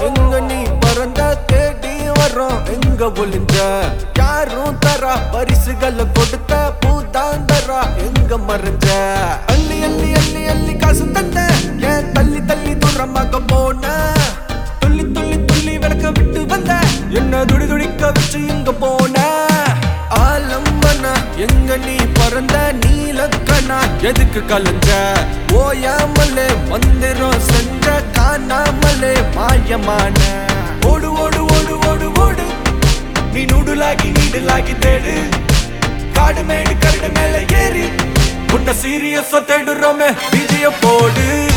எங்க நீ பறந்த தேடி வரோம் எங்க ஒளிஞ்ச யாரும் தரா பரிசுகளை கொடுத்த பூதாந்தரா எங்க மறைஞ்ச அள்ளி அள்ளி அள்ளி அள்ளி காசு தந்த ஏன் தள்ளி தள்ளி தூரமாக போன துள்ளி துள்ளி துள்ளி விளக்க விட்டு வந்த என்ன துடி துடிக்க வச்சு இங்க போன ஆலம்பனா எங்க நீ பறந்த நீலக்கணா எதுக்கு கலஞ்ச ஓயாமலே மந்திரம் செஞ்ச காணாமலே மாயமான ஓடு ஓடு ஓடு ஓடு ஓடு நீ நூடுலாகி நீடுலாகி தேடு காடு மேடு கரடு மேல ஏறி உன்ன சீரியஸா தேடுறோமே விஜய போடு